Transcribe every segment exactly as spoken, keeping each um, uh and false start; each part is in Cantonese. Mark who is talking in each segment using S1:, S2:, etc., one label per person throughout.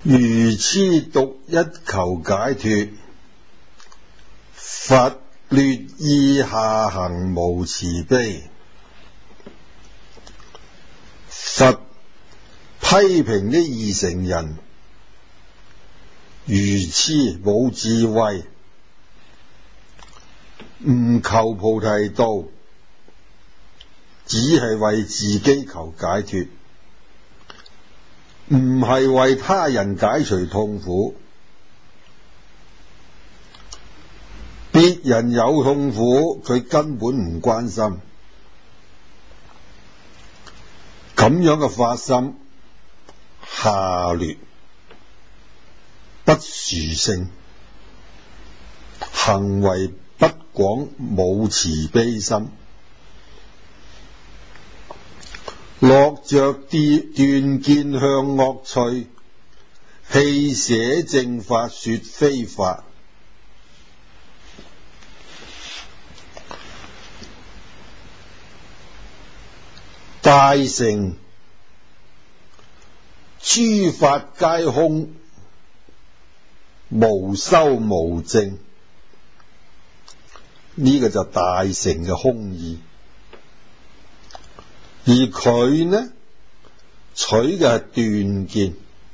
S1: 愚痴獨一求解脫，佛劣意下行無慈悲。佛批評啲二乘人愚痴冇智慧，唔求菩提道，只係為自己求解脫，唔係為他人解除痛苦。別人有痛苦，佢根本唔關心。咁樣嘅發心下劣，不殊勝，行為不廣，冇慈悲心，落着斷見向惡趣，棄捨正法說非法。大乘諸法皆空，無修無證，呢、這個就大乘嘅空義。而佢呢，取嘅係斷見，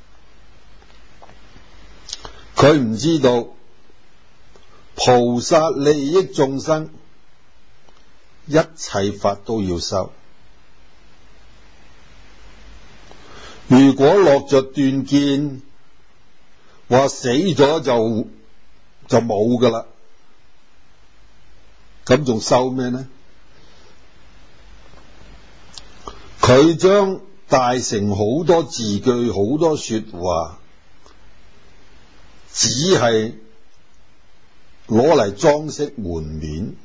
S1: 佢唔知道菩薩利益眾生，一切法都要修。如果落着斷見，話死咗就就冇噶啦，咁仲修咩呢？佢將大乘好多字句、好多說話，只係攞嚟裝飾門面。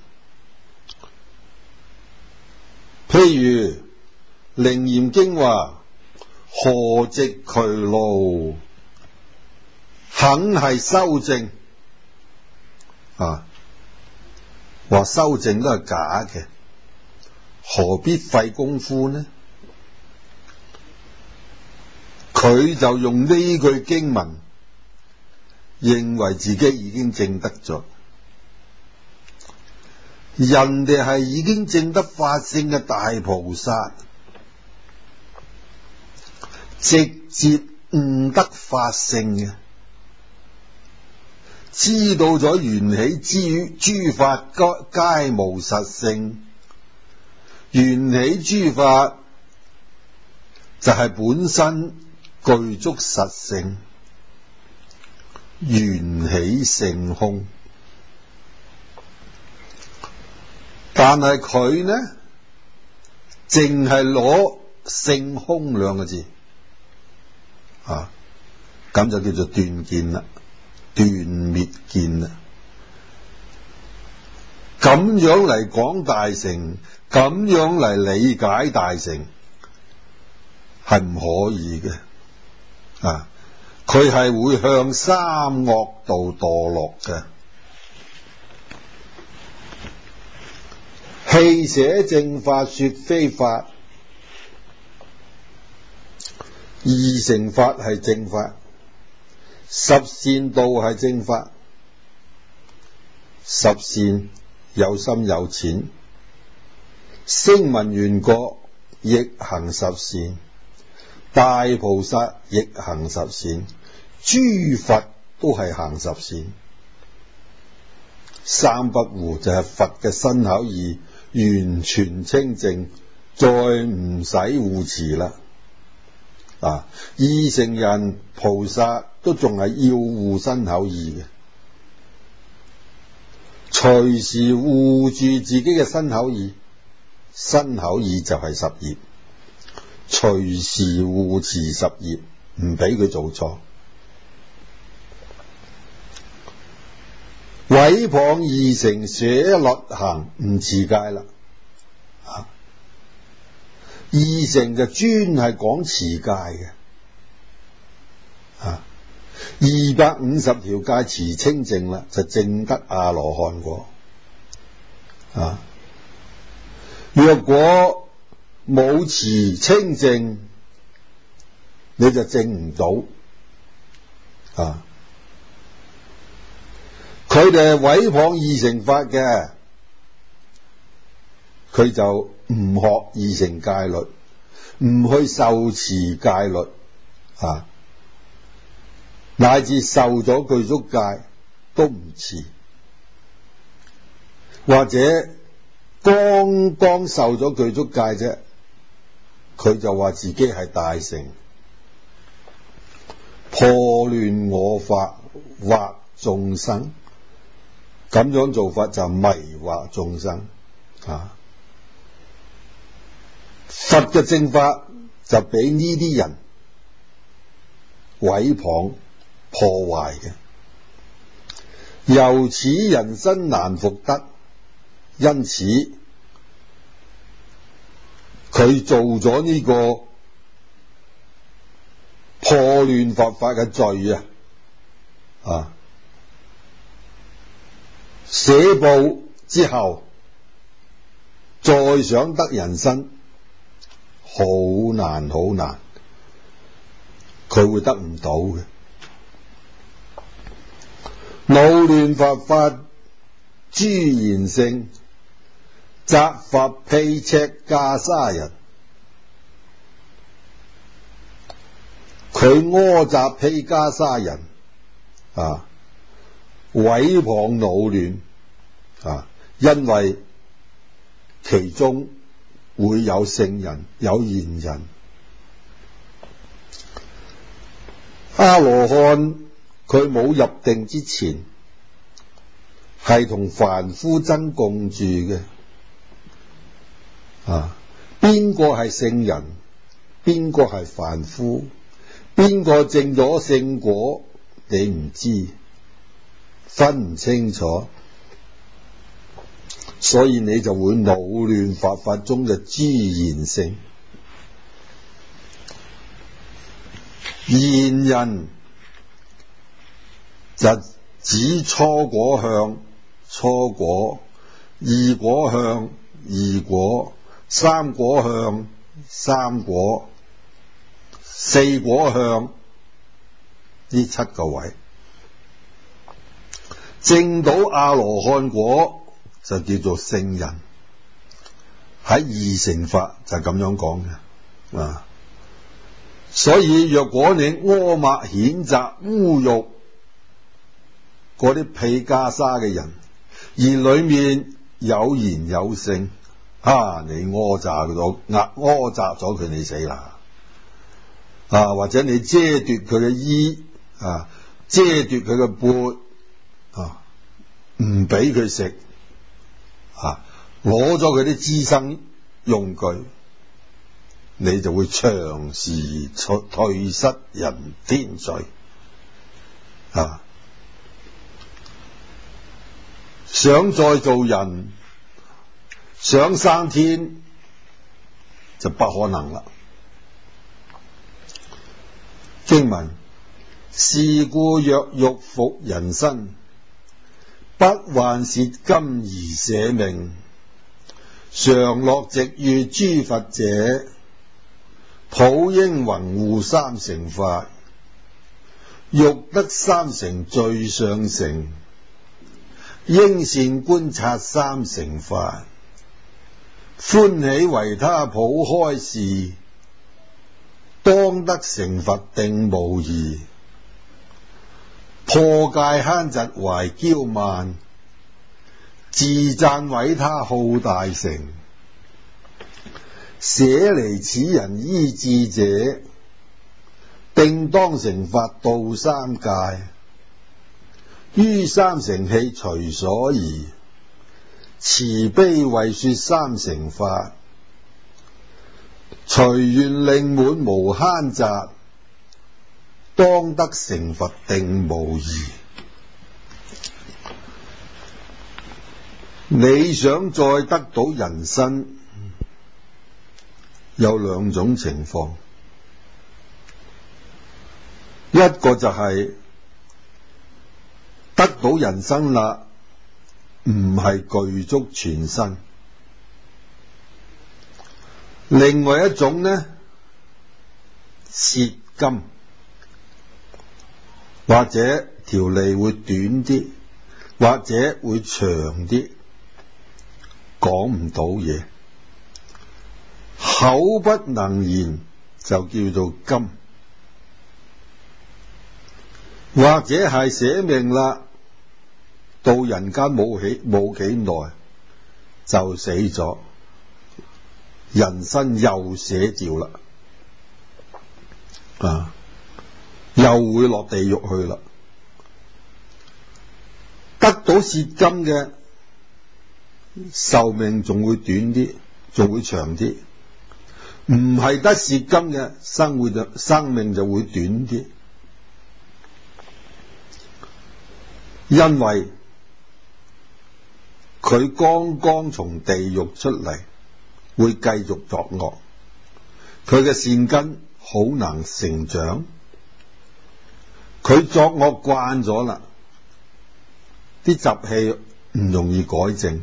S1: 譬如楞嚴經話，何直劬勞，肯係修證啊！話修證都係假嘅，何必費功夫呢？佢就用呢句經文，認為自己已經證得咗。人哋係已經證得法性嘅大菩薩，直接悟得法性嘅，知道咗緣起之諸法皆無實性，緣起諸法就係本身具足實性，緣起性空。但係佢呢，淨係攞性空兩個字啊，咁就叫做斷見啦，斷滅見啦。咁樣嚟講大乘，咁樣嚟理解大乘，係唔可以嘅啊！佢係會向三惡道墮落嘅。棄捨正法說非法，二乘法係正法，十善道係正法。十善有深有淺，聲聞緣覺亦行十善，大菩薩亦行十善，諸佛都係行十善。三不護就係佛嘅身口意完全清淨，再唔使護持啦。啊，二乘人菩薩都仲係要護身口意嘅，隨時護住自己嘅身口意，身口意就係十業，隨時護持十業，唔俾佢做錯。毀謗二乘捨律行唔持戒啦，啊！二乘就專係講持戒嘅，啊！二百五十條戒持清淨啦，就證得阿羅漢果。啊！若果冇持清淨，你就證唔到啊！佢哋係毀謗二乘法嘅，佢就唔學二乘戒律，唔去受持戒律啊，乃至受咗具足戒都唔持，或者剛剛受咗具足戒啫，佢就話自己係大乘，破亂我法，惑眾生，咁樣做法就迷惑眾生啊！佛嘅正法就俾呢啲人毀謗破壞嘅，由此人生難復得，因此佢做咗呢個破亂佛法嘅罪啊！啊，捨報之後再想得人生，好難好難，佢會得唔到嘅。惱亂佛法諸賢聖，責罰披赤袈裟人，佢柯責披袈裟人啊，毀謗惱亂啊，因為其中會有聖人有賢人。阿羅漢佢冇入定之前係同凡夫爭共住嘅啊，邊個係聖人，邊個係凡夫，邊個證咗聖果，你唔知，分唔清楚，所以你就會惱亂佛法中嘅諸賢聖。賢人就指初果向初果，二果向二果，三果向三果，四果向呢七個位。證到阿羅漢果就叫做聖人，喺二乘法就咁樣講嘅啊。所以若果你阿抹譴責侮辱嗰啲披袈裟嘅人，而裏面有賢有聖，啊，你訛詐咗，壓訛詐咗佢，你死啦！啊，或者你遮奪佢嘅衣，啊，遮奪佢嘅缽，啊，唔俾佢食，啊，攞咗佢啲資生用具，你就會長時退失人天罪啊！想再做人，想生天就不可能啦。經文：是故若欲復人身，不患舌金而捨命，常樂值遇諸佛者，普應弘護三乘法，欲得三乘最上乘，應善觀察三乘法，歡喜為他普開示，當得成佛定無疑。破戒慳嫉懷驕慢，自讚毀他好大乘。捨離此人依智者，定當成佛度三界。於三乘器隨所宜，慈悲為說三乘法。隨願令滿無慳嫉，當得成佛定無疑。你想再得到人身，有兩種情況，一個就係得到人身啦，唔係具足全身；另外一種呢，舌金或者條脷會短啲，或者會長啲，講唔到嘢，口不能言就叫做金，或者係捨命啦，到人間冇起冇幾耐就死咗，人生又寫照啦，啊，又會落地獄去啦。得到舌金嘅壽命仲會短啲，仲會長啲；唔係得舌金嘅生活就生命就會短啲，因為佢剛剛從地獄出嚟，會繼續作惡，佢嘅善根好難成長，佢作惡慣咗啦，啲習氣唔容易改正，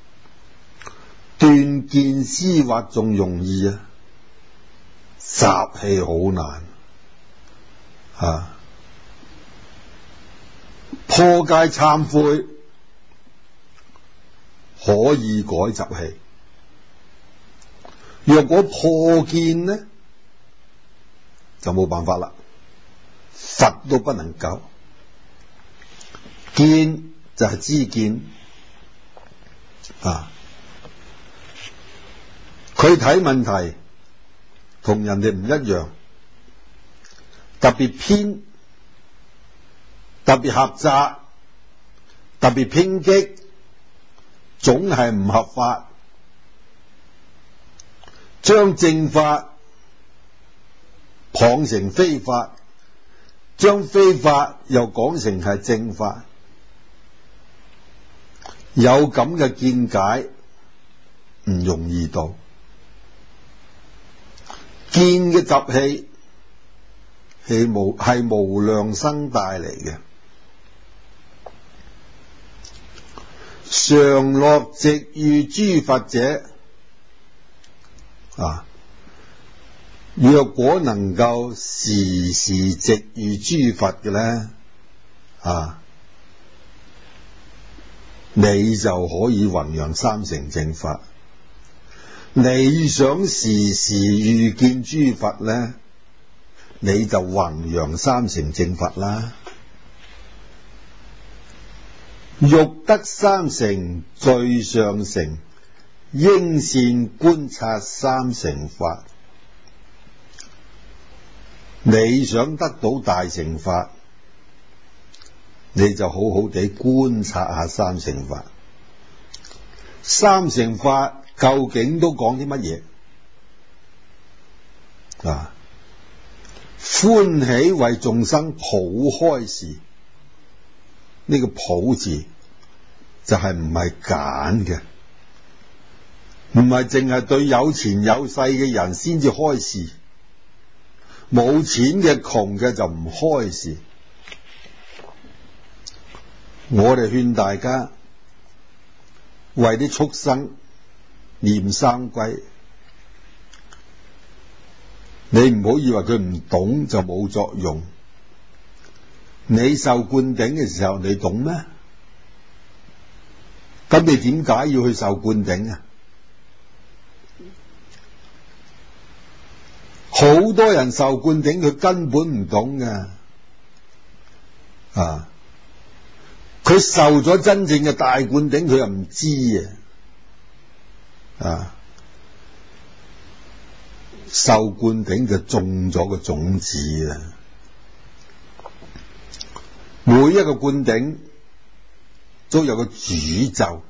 S1: 斷見思惑仲容易啊，習氣好難啊。破戒懺悔可以改習氣，若果破見呢，就冇辦法啦，佛都不能救。見就係知見啊，佢睇問題同人哋唔一樣，特別偏，特別狹窄，特別偏激，總係唔合法，將正法講成非法，將非法又講成係正法，有咁嘅見解唔容易到。見嘅習氣係無係無量生帶嚟嘅，常樂值遇諸佛者啊，若果能夠時時值遇諸佛嘅咧啊，你就可以弘揚三乘正法。你想時時遇見諸佛咧，你就弘揚三乘正法啦。欲得三乘最上乘，應善觀察三乘法。你想得到大乘法，你就好好地觀察下三乘法。三乘法究竟都講啲乜嘢啊？歡喜為眾生普開示，呢個普字就係唔係揀嘅，唔係淨係對有錢有勢嘅人先至開示，冇錢嘅窮嘅就唔開示。我哋勸大家為啲畜生念三歸，你唔好以為佢唔懂就冇作用。你受灌頂嘅時候，你懂咩？咁你點解要去受灌頂啊？好多人受灌頂，佢根本唔懂㗎啊！佢受咗真正嘅大灌頂，佢又唔知啊！啊，受灌頂就種咗個種子啊！每一個灌頂都有個主咒，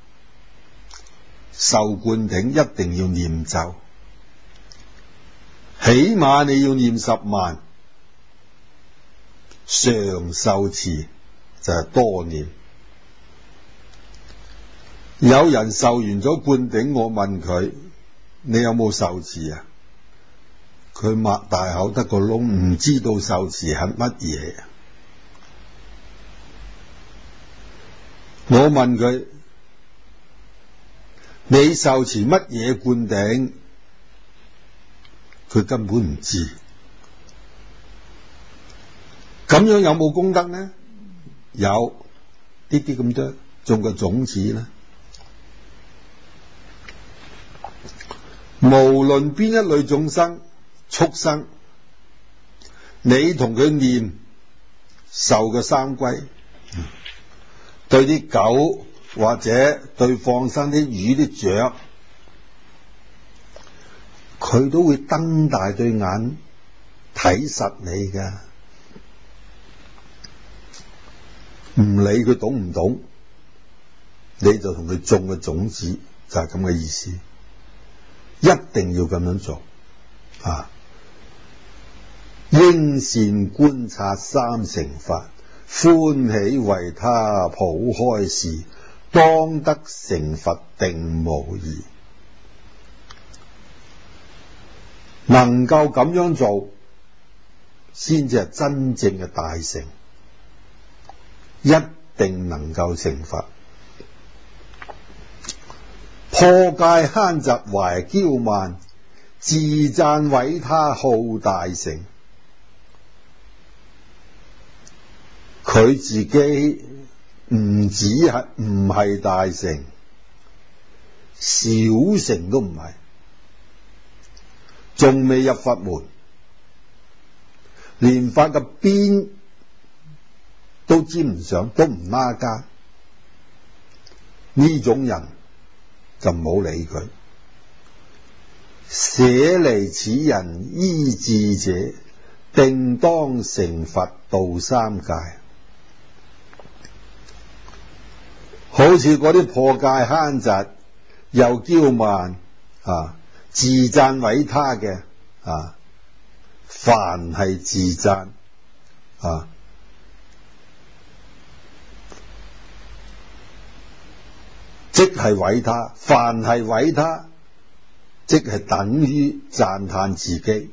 S1: 受灌頂一定要念咒，起碼你要念十萬，常受持就係多念。有人受完咗灌頂，我問佢：你有冇受持啊？佢擘大口得個窿，唔知道受持係乜嘢。我問佢：你受持乜嘢灌頂？佢根本唔知。 咁樣有冇功德呢？有啲啲咁多，種個種子啦。無論邊一類眾生、畜生，你同佢念受嘅三歸，對啲狗或者對放生啲魚啲雀，佢都會瞪大對眼睇實你㗎，唔理佢懂唔懂，你就同佢種嘅種子，就係咁嘅意思。一定要咁樣做啊！應善觀察三乘法，歡喜為他普開示，當得成佛定無疑。能夠咁樣做，先至係真正嘅大乘，一定能夠成佛。破戒慳嫉懷驕慢，自讚毀他好大乘。佢自己唔止係唔係大乘，小乘都唔係，仲未入佛門，連法嘅邊都沾唔上，都唔拉家。呢種人就唔好理佢，捨離此人依智者，定當成佛度三界。好似嗰啲破戒慳嫉又驕慢啊，自讚毀他嘅啊，凡係自讚啊，即係毀他，凡係毀他，即係等於讚歎自己。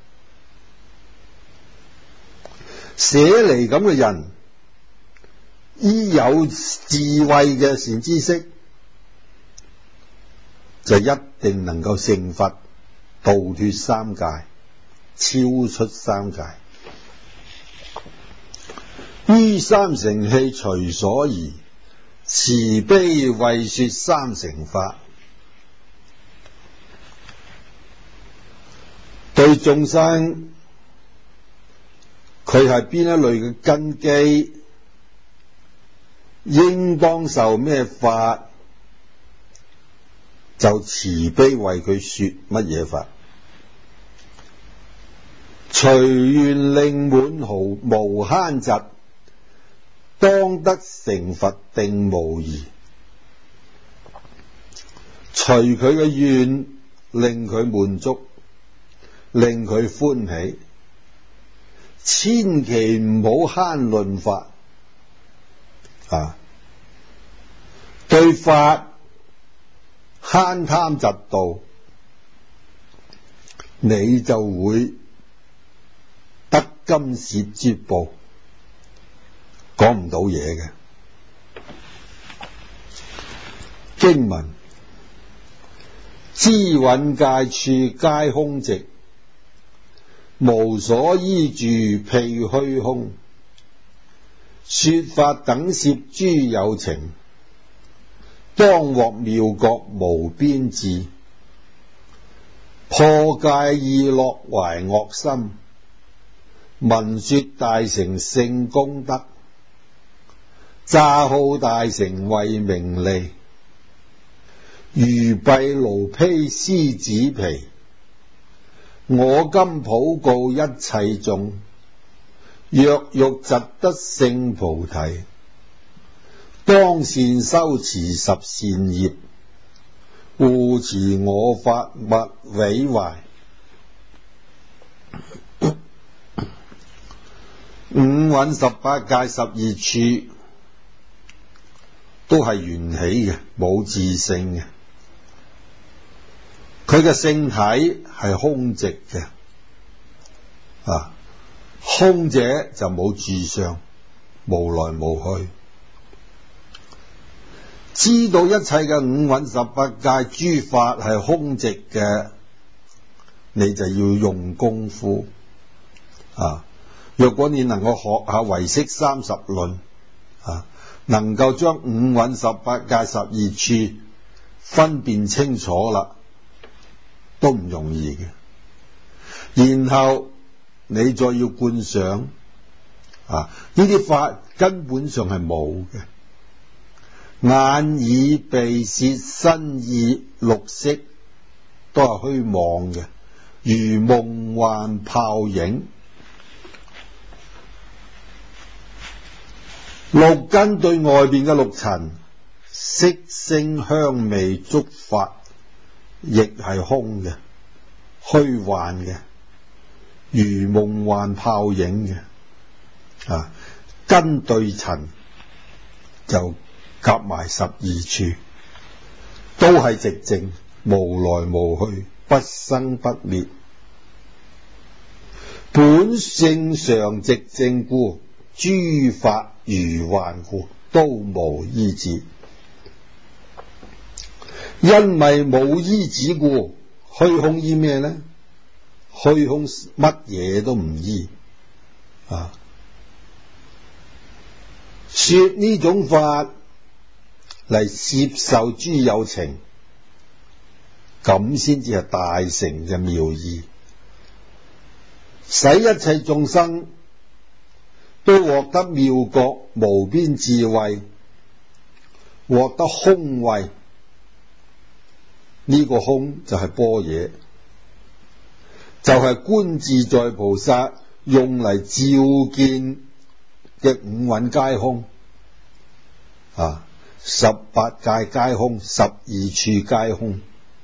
S1: 捨離咁嘅人，依有智慧嘅善知識，就一定能夠成佛，度脫三界，超出三界。於三乘器隨所宜，慈悲為說三乘法。對眾生，佢係邊一類嘅根基，應當受咩法，就慈悲為佢說乜嘢法，隨願令滿毫無慳嫉，當得成佛定無疑。隨佢嘅願，令佢滿足，令佢歡喜，千祈唔好慳論法啊！對法慳貪嫉妒，你就會得金舌絕報，講唔到嘢嘅。經文：知蘊界處皆空寂，無所依住譬虛空，說法等攝諸有情，當獲妙覺無邊智。破戒意樂懷惡心，聞說大乘聖功德，詐號大乘為名利，如閉驢披獅子皮。我今普告一切眾，若欲疾得聖菩提，當善修持十善業，護持我法勿毀壞。五蘊十八界十二處都係緣起嘅，冇自性嘅。佢嘅性體係空寂嘅，啊，空者就冇住相，無來無去。知道一切嘅五蘊十八界諸法係空寂嘅，你就要用功夫啊， 若果你能夠學下唯識三十論啊，能夠將五蘊十八界十二處分辨清楚啦，都唔容易嘅。然後你再要觀想啊，呢啲法根本上係冇嘅。眼耳鼻舌身意六識都係虛妄嘅，如夢幻泡影。六根對外邊嘅六塵色聲香味觸法亦係空嘅，虛幻嘅，如夢幻泡影嘅。啊，根對塵就夾埋十二處，都係寂靜，無來無去，不生不滅，本性常寂靜故，諸法如幻故，都無依止。因為冇依止故，虛空依咩呢？虛空乜嘢都唔依啊！說呢種法嚟攝受諸有情，咁先至係大乘嘅妙義，使一切眾生都獲得妙覺無邊智慧，獲得空慧。呢、這個空就係般若，就係、是、觀自在菩薩用嚟照見嘅五蘊皆空啊，十八界皆空，十二處皆空。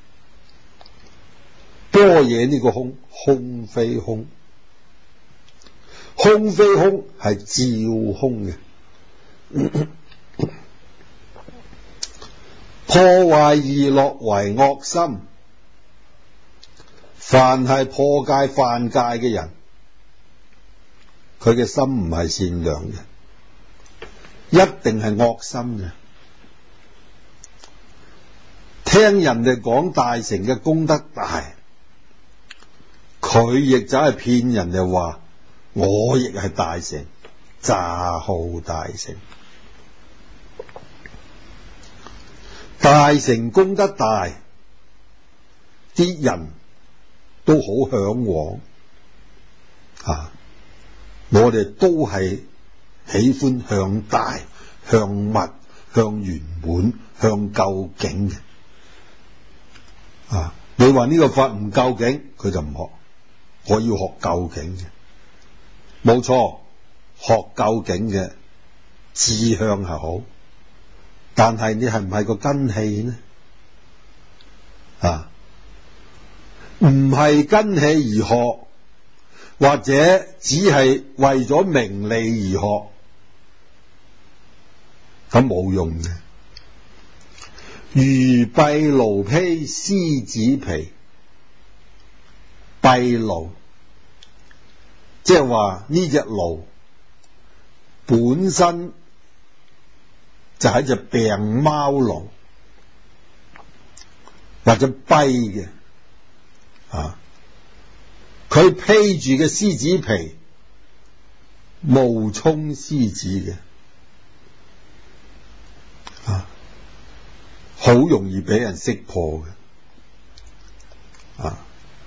S1: 般若呢個空，空非空，空非空係照空嘅。破壞意樂為惡心，凡係破戒犯戒嘅人，佢嘅心唔係善良嘅，一定係惡心嘅。聽人哋講大乘嘅功德大，佢亦就係騙人哋話我亦係大乘，詐號大乘。大乘功德大，啲人都好向往啊！我哋都係喜歡向大、向密、向圓滿、向究竟嘅啊！你話呢個法唔究竟，佢就唔學。我要學究竟嘅，冇錯，學究竟嘅志向係好。但係你係唔係個根器呢？啊，唔係根器而學，或者只係為咗名利而學，咁冇用嘅。如蔽驢披獅子皮，蔽驢即係話呢隻驢本身就係一隻病貓驢或者跛嘅啊，佢披住嘅獅子皮，冒充獅子嘅啊，好容易俾人識破嘅啊！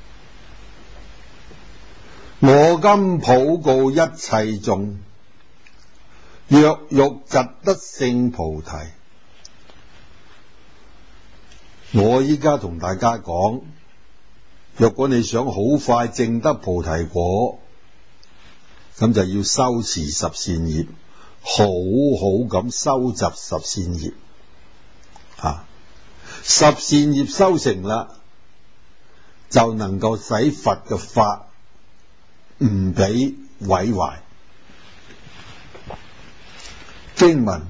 S1: 我今普告一切眾，若欲疾得聖菩提，我依家同大家講，若果你想好快證得菩提果，咁就要修持十善業，好好咁收集十善業啊！十善業修成啦，就能夠使佛嘅法唔俾毀壞。經文：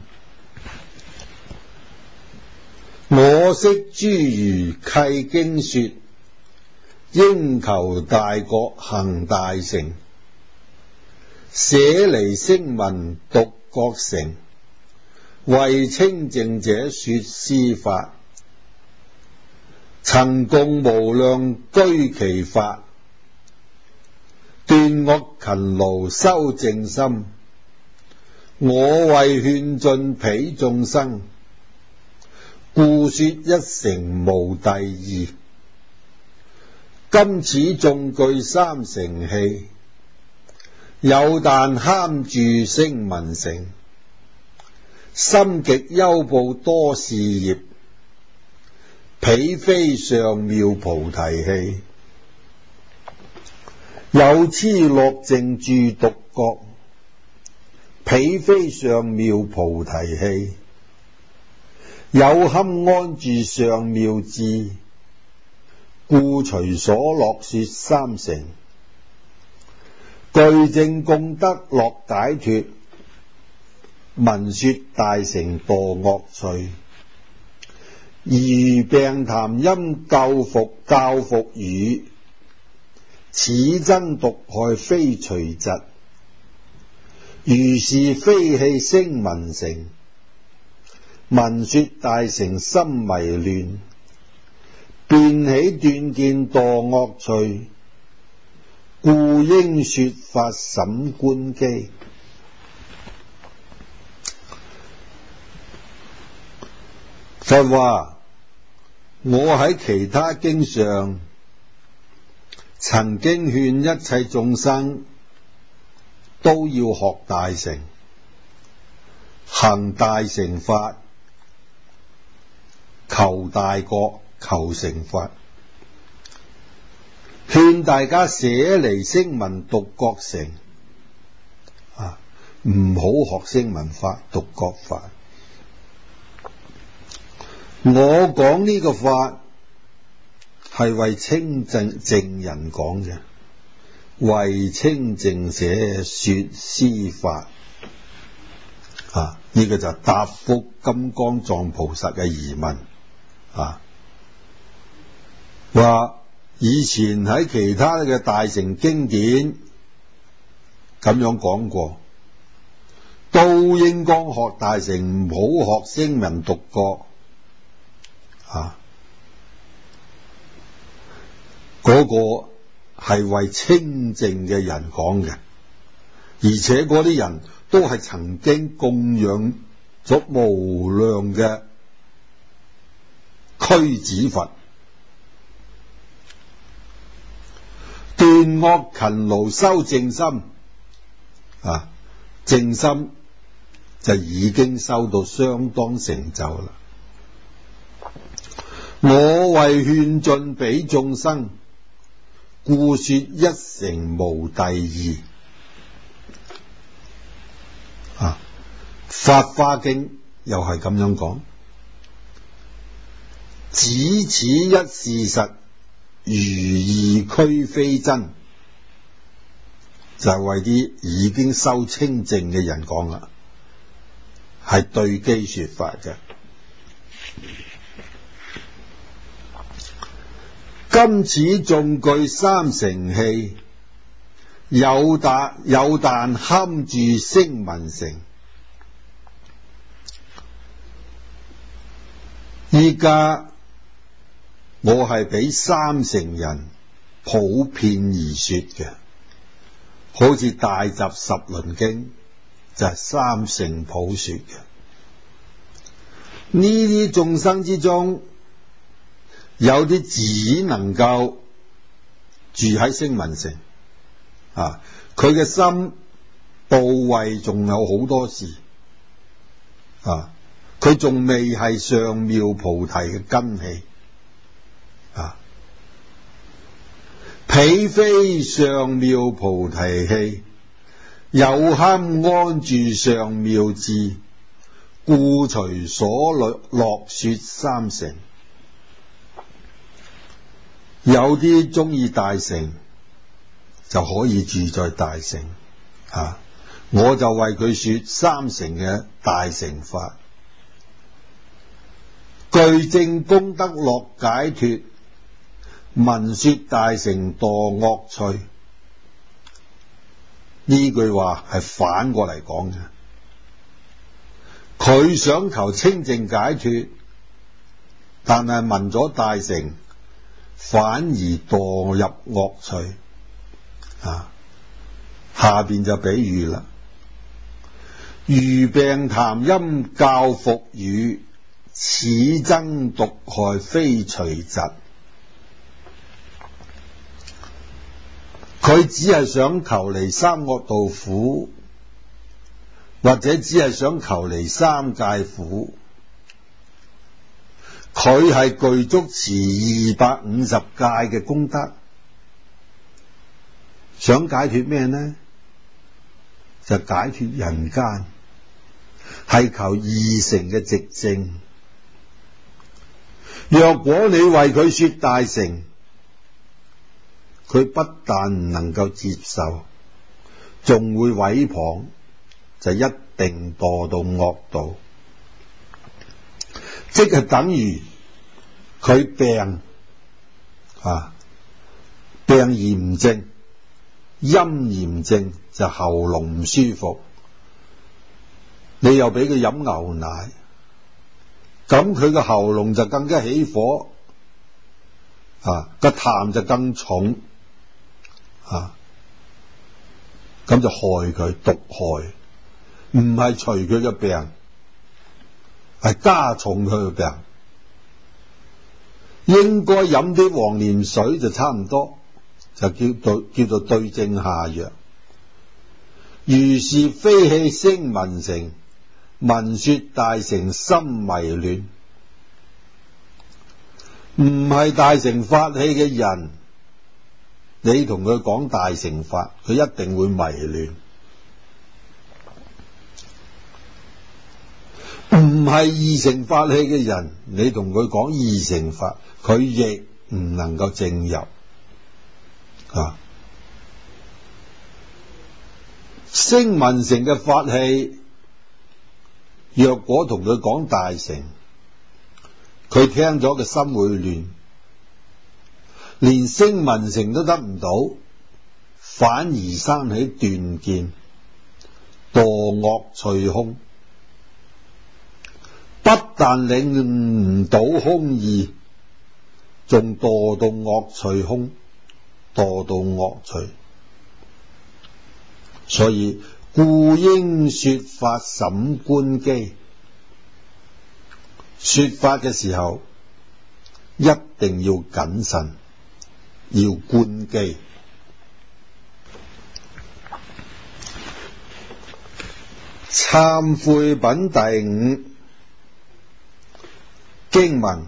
S1: 我昔諸如契經說，應求大覺行大乘，捨離聲聞獨覺乘，為清淨者說斯法，曾共無量居其法， 斷惡勤勞修正心，我為勸進彼眾生，故說一乘無第二。今此眾具三乘器，有但堪住聲聞乘，心極優布多事業，彼非上妙菩提器。有痴樂靜住獨覺，彼非上妙菩提器。有堪安住上妙智，故隨所樂說三乘。具證功德樂解脫，聞說大乘墮惡趣。如病談音救服教服語，此真毒害非隨疾。如是非器聲聞乘，聞說大乘心迷亂，便起斷見墮惡趣，故應說法審觀機。就話我喺其他經上曾經勸一切眾生都要學大乘，行大乘法，求大覺，求成佛，勸大家捨離聲聞獨覺乘啊，唔好學聲聞法、獨覺法。我講呢個法係為清淨淨人講嘅，為清淨者說斯法啊！呢、這個就答覆金剛藏菩薩嘅疑問啊，話以前喺其他嘅大乘經典咁樣講過，都應該學大乘，唔好學聲聞獨覺啊。嗰個係為清淨嘅人講嘅，而且嗰啲人都係曾經供養咗無量嘅驅子佛，斷惡勤勞修正心啊，正心就已經修到相當成就啦。我為勸進彼眾生，故說一乘無第二。啊，法華經又係咁樣講，只此一事實，如義俱非真，就係為啲已經修清淨嘅人講啦，係對機說法嘅。今此眾具三乘器，有但有但堪住聲聞乘。依家我係俾三乘人普遍而說嘅，好似大集十輪經就係、是、三乘普說嘅。呢啲眾生之中，有啲只能夠住喺聲聞乘啊，佢嘅心部位仲有好多事啊，佢仲未係上妙菩提嘅根器啊，彼非上妙菩提器，有堪安住上妙智，故隨所樂說三乘。有啲中意大乘就可以住在大乘啊，我就為佢說三乘嘅大乘法，具證功德樂解脫，聞說大乘墮惡趣。呢句話係反過嚟講嘅，佢想求清淨解脫，但係聞咗大乘，反而墮入惡趣啊！ 下邊就比喻啦。如病痰陰教服語，此增毒害非除疾。佢只係想求離三惡道苦，或者只係想求離三界苦。佢係具足持二百五十戒嘅功德，想解脫咩呢？就解脫人間，係求二乘嘅寂靜。若果你為佢說大乘，佢不但唔能夠接受，仲會毀謗，就一定墮到惡道。即係等於佢病啊，病炎症、陰炎症就喉嚨唔舒服，你又俾佢飲牛奶，咁佢個喉嚨就更加起火，啊個痰就更重，啊咁就害佢，毒害，唔係除佢嘅病，係加重佢嘅病。應該飲啲黃連水就差唔多，就叫做叫做對症下藥。如是非氣聲聞乘，聞說大乘心迷亂。唔係大乘法器嘅人，你同佢講大乘法，佢一定會迷亂。唔係二乘法器嘅人，你同佢講二乘法，佢亦唔能夠證入啊。聲聞乘嘅法器，若果同佢講大乘，佢聽咗個心會亂，連聲聞乘都得唔到，反而生起斷見，墮惡趣空。不但領唔到空義，仲墮到惡趣空，墮到惡趣。所以故應說法審觀機，說法嘅時候一定要謹慎，要觀機。懺悔品第五經文：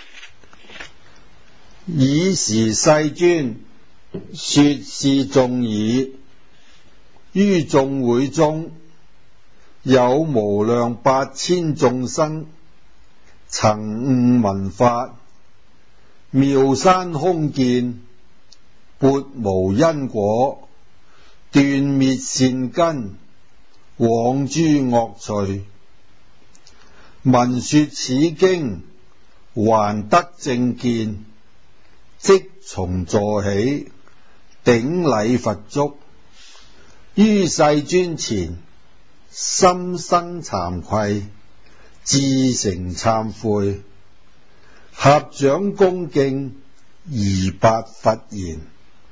S1: 爾時世尊說是眾已，於眾會中有無量八千眾生，曾悟聞法，妙山空見，撥無因果，斷滅善根，往諸惡趣。聞說此經，還得正見，即從座起，頂禮佛足，於世尊前心生慚愧，至誠懺悔，合掌恭敬，而白佛言：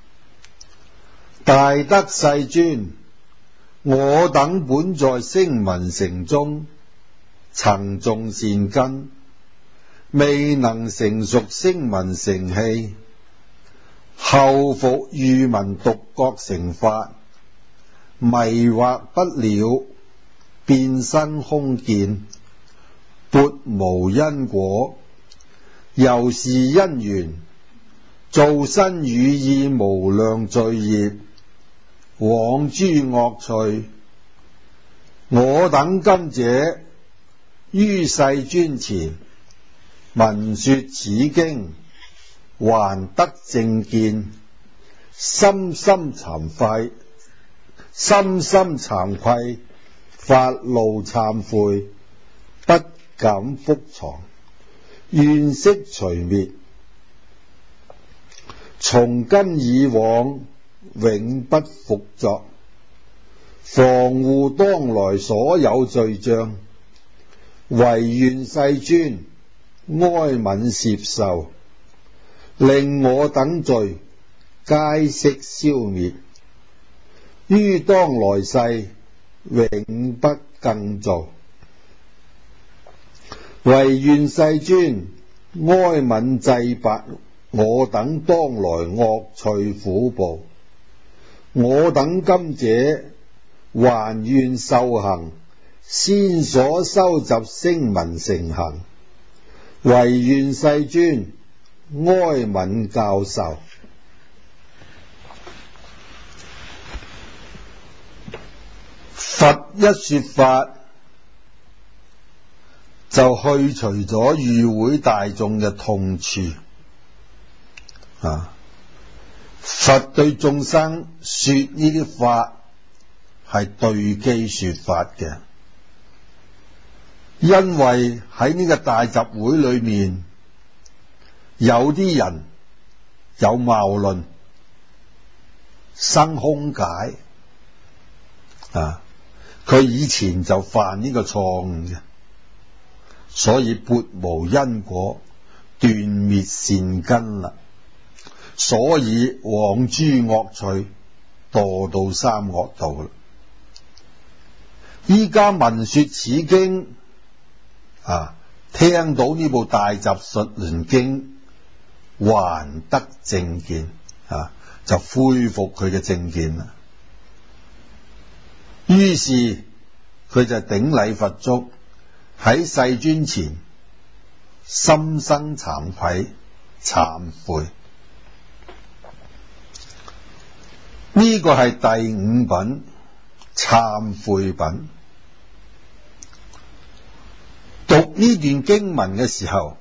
S1: 大德世尊，我等本在聲聞乘中，曾種善根，未能成熟聲聞乘器，後復遇聞獨覺乘法，迷惑不了，變生空見，撥無因果，由是因緣，造身語意無量罪業，往諸惡趣。我等今者於世尊前聞說此經，還得正見，深深慚愧，深深慚愧，發露懺悔，不敢覆藏，願悉除滅。從今以往，永不復作，防護當來所有罪障，唯願世尊哀憫攝受，令我等罪皆悉消滅。 於當來世永不更造。惟願世尊哀憫濟拔我等當來惡趣苦報。我等今者還願受行先所收集聲聞乘行，惟願世尊哀憫教授。佛一說法，就去除咗與會大眾嘅痛處。啊，佛對眾生說呢啲法係對機說法嘅，因為喺呢個大集會裏面，有啲人有謬論，生空解啊。佢以前就犯呢個錯誤嘅，所以撥無因果，斷滅善根啦，所以往諸惡趣，墮到三惡道啦。依家聞說此經啊，聽到呢部大集述輪經，還得正見啊，就恢復佢嘅正見啦。於是佢就頂禮佛足，喺世尊前心生慚愧懺悔。呢個係第五品懺悔品。讀呢段經文嘅時候，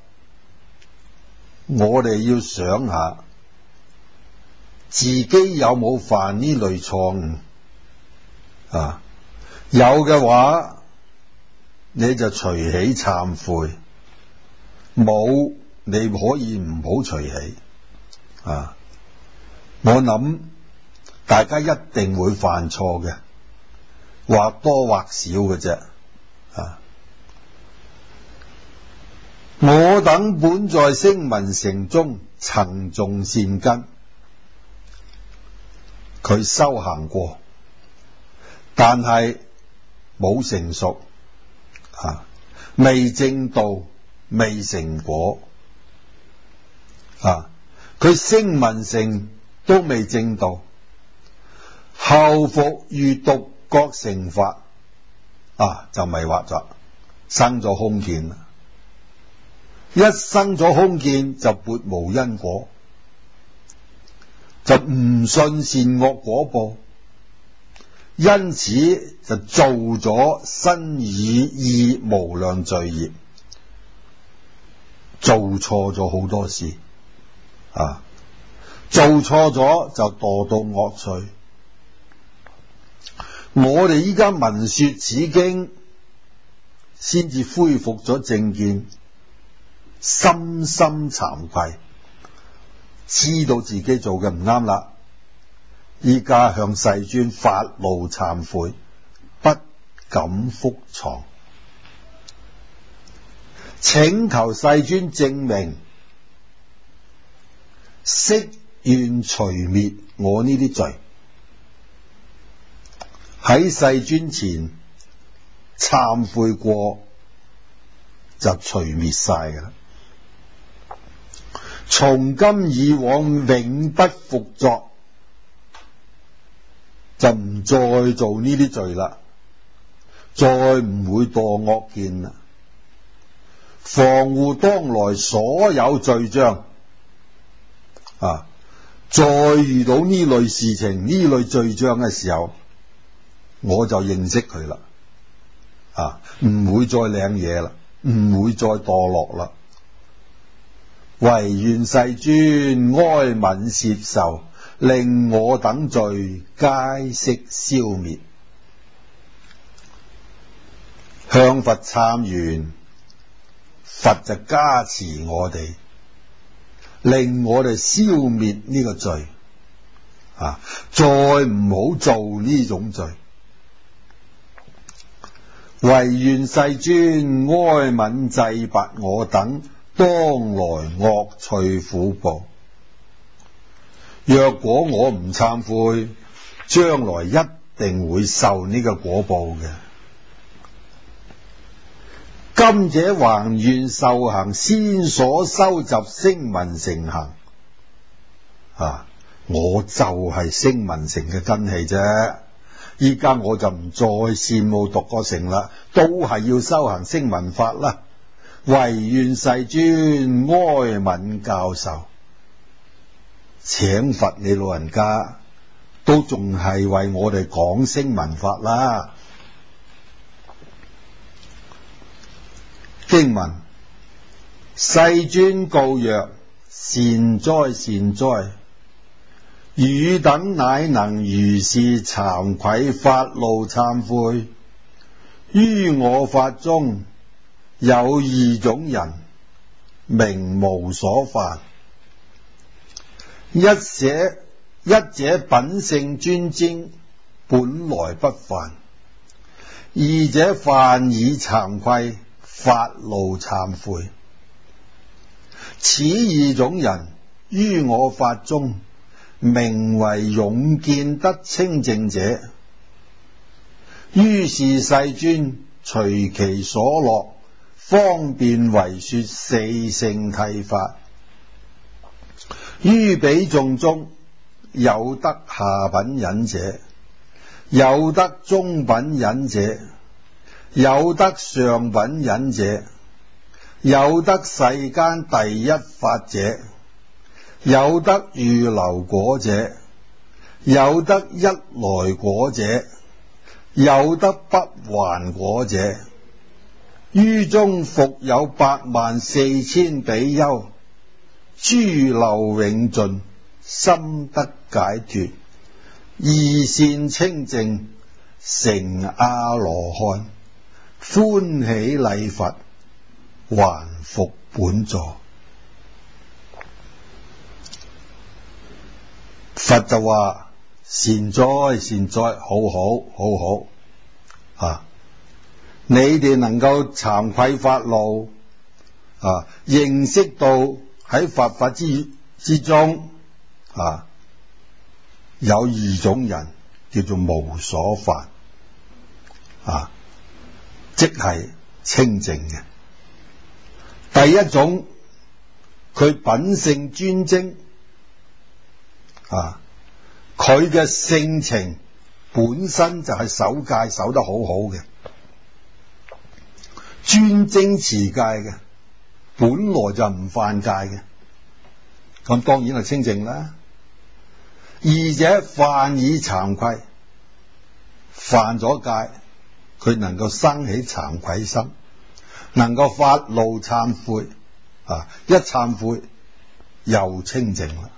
S1: 我哋要想下自己有冇犯呢類錯誤啊？有嘅話，你就隨喜懺悔；冇，你可以唔好隨喜啊。我諗大家一定會犯錯嘅，或多或少嘅啫啊。我等本在聲聞乘中曾種善根，佢修行過，但係冇成熟啊，未證道，未成果啊，佢聲聞乘都未證道，後復遇獨覺乘法啊，就迷惑咗，生咗空見啦。一生咗空見就撥無因果，就唔信善惡果報，因此就做咗身語意無量罪業，做錯咗好多事啊！做錯咗就墮到惡趣。我哋依家聞說此經，先至恢復咗正見，深深慚愧，知道自己做嘅唔啱啦。依家向世尊發怒懺悔，不敢覆藏，請求世尊證明，悉願除滅我呢啲罪。喺世尊前懺悔過，就除滅晒㗎啦。從今以往永不復作，就唔再做呢啲罪啦，再唔會墮惡見啦。防護當來所有罪障啊！再遇到呢類事情、呢類罪障嘅時候，我就認識佢啦，啊，唔會再領嘢啦，唔會再墮落啦。唯願世尊哀憫攝受，令我等罪皆悉消滅。向佛懺願，佛就加持我哋，令我哋消滅呢個罪啊！再唔好做呢種罪。唯願世尊哀憫濟拔我等當來惡趣苦報。若果我唔懺悔，將來一定會受呢個果報嘅。今者還願受行先所收集聲聞乘行啊！我就係聲聞乘嘅根器啫，依家我就唔再羨慕獨覺乘啦，都係要修行聲聞法啦。唯願世尊哀憫教授，請佛你老人家都仲係為我哋講聲聞法啦。經文：世尊告曰：善哉善哉，汝等乃能如是慚愧發露懺悔。於我法中有二種人，名無所犯。一者一者品性專精，本來不犯；二者犯以慚愧發露懺悔。此二種人於我法中名為勇健得清淨者。於是世尊隨其所樂，方便為說四聖諦法。於彼眾中有得下品忍者，有得中品忍者，有得上品忍者，有得世間第一法者，有得預流果者，有得一來果者，有得不還果者。於中復有八萬四千比丘，諸漏永盡，心得解脫，二善清淨，成阿羅漢，歡喜禮佛，還復本座。佛就話：善哉善哉，好好好好啊！你哋能夠慚愧發露啊，認識到喺佛法之之中啊，有二種人叫做無所犯啊，即係清淨嘅。第一種，佢品性專精啊，佢嘅性情本身就係守戒守得好好嘅，專精持戒嘅，本來就唔犯戒嘅，咁當然係清淨啦。二者犯以慚愧，犯咗戒，佢能夠生起慚愧心，能夠發露懺悔啊，一懺悔又清淨啦。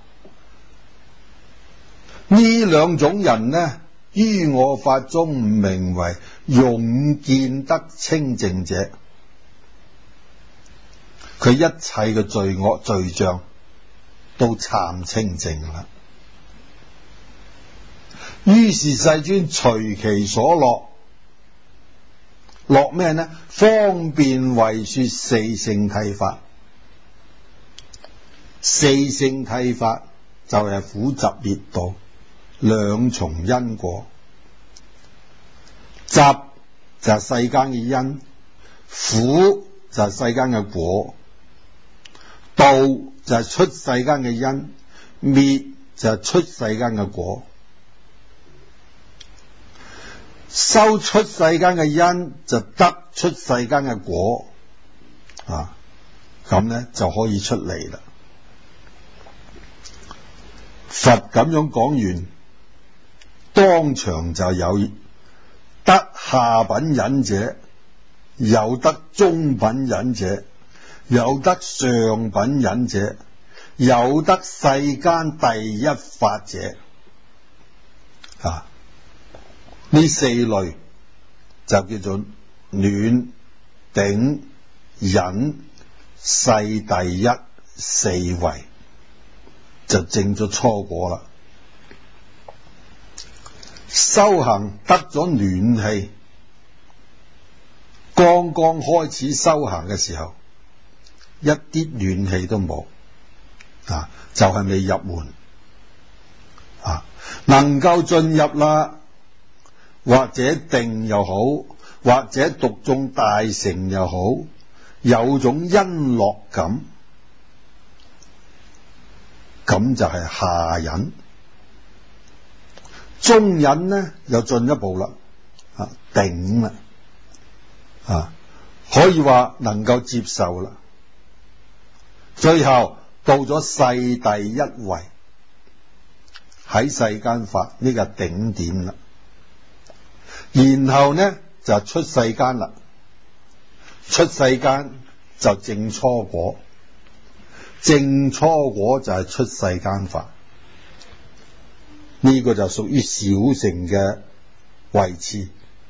S1: 呢兩種人呢，於我法中名為勇健得清淨者，佢一切嘅罪惡罪障都懺清淨啦。於是世尊隨其所樂，樂咩呢？方便為說四聖諦法。四聖諦法就係苦集滅道兩重因果。集就係世間嘅因，苦就係世間嘅果，道就係出世間嘅因，滅就係出世間嘅果。修出世間嘅因，就得出世間嘅果啊，咁呢就可以出嚟啦。佛咁樣講完，當場就有得下品忍者，有得中品忍者，有得上品忍者，有得世間第一法者啊。呢四類就叫做暖、頂、忍、世第一四位，就證咗初果啦。修行得咗暖氣，剛剛開始修行嘅時候，一啲暖氣都冇啊，就係未入門啊，能夠進入啦。 或者定又好，或者讀中大成又好，有種欣樂感，咁就係下忍。中忍呢又進一步啦，啊頂啦，啊可以話能夠接受啦。最後到咗世第一位，喺世間法呢個頂點啦。然後呢就出世間啦，出世間就證初果，證初果就係出世間法。呢個就屬於小乘嘅位次。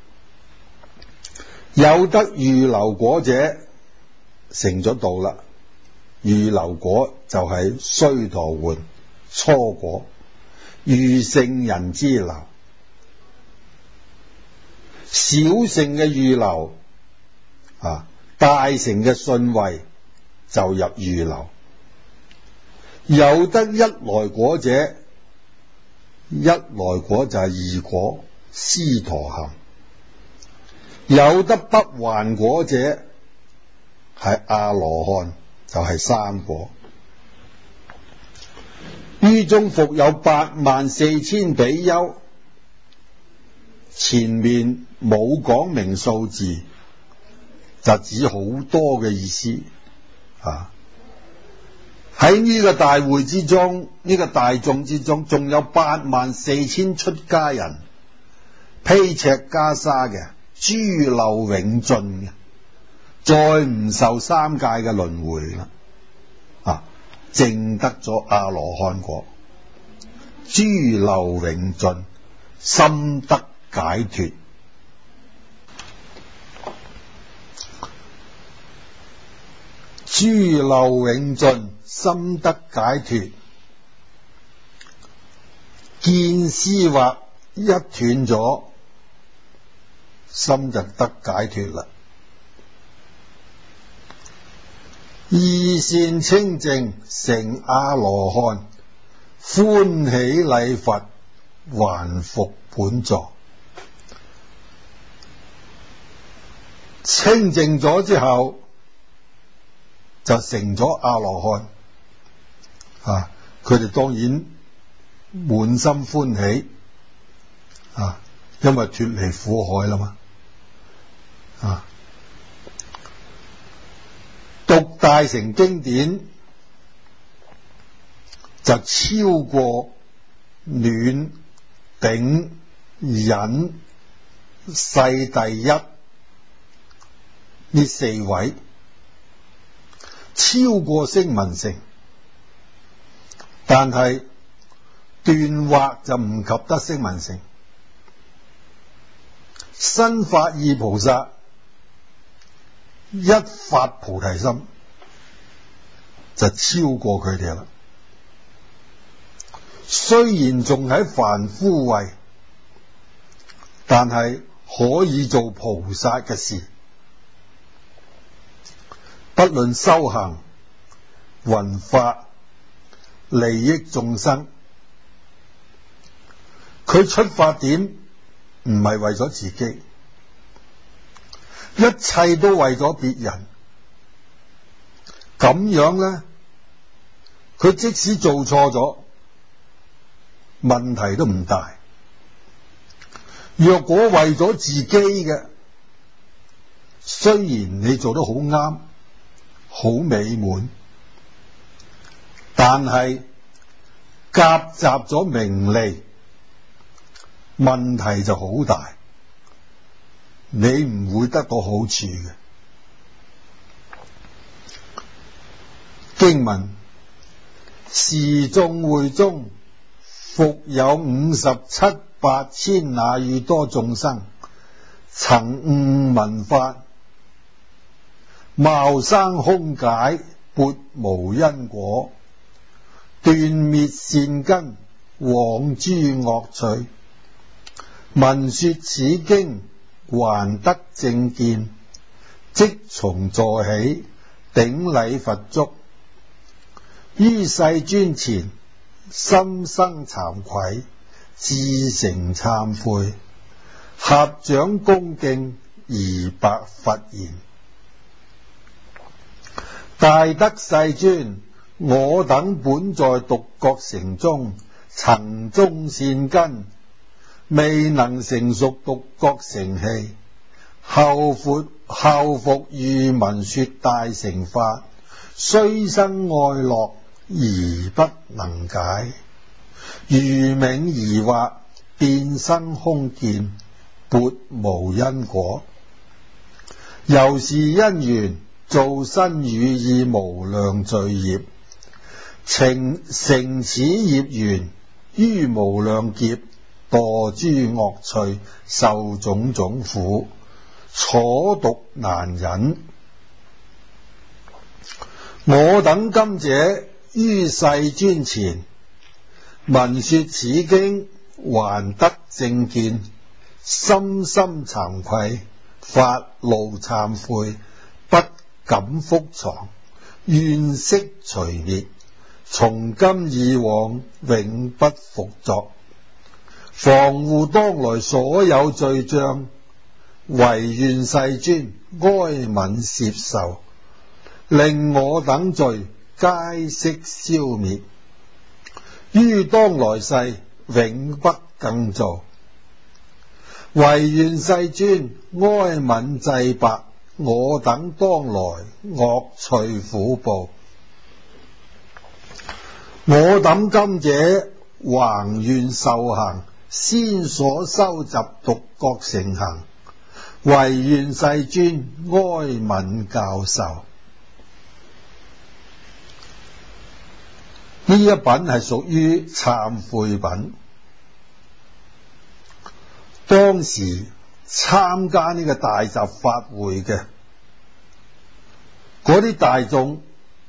S1: 有得預流果者成咗道啦，預流果就係須陀洹初果，如聖人之流。小乘嘅預流啊，大乘嘅信位就入預流。有得一來果者，一來果就係二果斯陀含。有得不還果者係阿羅漢，就係三果。於中復有八萬四千比丘，前面冇講明數字，就指好多嘅意思啊。喺呢個大會之中，呢、這個大眾之中，仲有八萬四千出家人，披赤袈裟嘅，諸漏永盡嘅，再唔受三界嘅輪迴啦，啊，證得咗阿羅漢果，諸漏永盡，心得解脫。諸漏永盡，心得解脫。見思惑一斷咗，心就得解脫啦。意善清淨，成阿羅漢，歡喜禮佛，還復本座。清淨咗之後，就成咗阿羅漢啊！佢哋當然滿心歡喜啊，因為脫離苦海啦嘛啊！讀大乘經典就超過暖頂忍世第一呢四位，超過聲聞乘，但係斷惑就唔及得聲聞乘。新發意菩薩一發菩提心就超過佢哋啦。雖然仲喺凡夫位，但係可以做菩薩嘅事。不論修行、弘法、利益眾生，佢出發點唔係為咗自己，一切都為咗別人。咁樣呢，佢即使做錯咗，問題都唔大。若果為咗自己嘅，雖然你做得好啱，好美滿，但係夾雜咗名利，問題就好大，你唔會得到好處嘅。經文：時眾會中，復有五十七八千那愈多眾生，曾悟聞法，貌生空解，撥無因果，斷滅善根，往諸惡趣。聞說此經，還得正見，即從座起，頂禮佛足，於世尊前，心生慚愧，至誠懺悔， 合掌恭敬而白佛言：大德世尊，我等本在獨覺城中，曾種善根，未能成熟獨覺成器，後復後復遇聞說大乘法，雖生愛樂而不能解，愚冥疑惑，變生空見，撥無因果。由是因緣，造身語意無量罪業，成成此業緣，於無量劫墮諸惡趣，受種種苦，楚毒難忍。我等今者於世尊前，聞說此經，還得正見，深深慚愧，發怒懺悔，不敢復藏，願悉除滅，從今以往永不復作，防護當來所有罪障，唯願世尊哀憫攝受，令我等罪皆悉消滅，於當來世永不更造。唯願世尊哀憫濟白，我等當來惡趣苦報。我等今者橫願受行，先所收集獨覺成行，唯願世尊哀憫教授。呢一品係屬於懺悔品。當時參加呢個大集法會嘅嗰啲大眾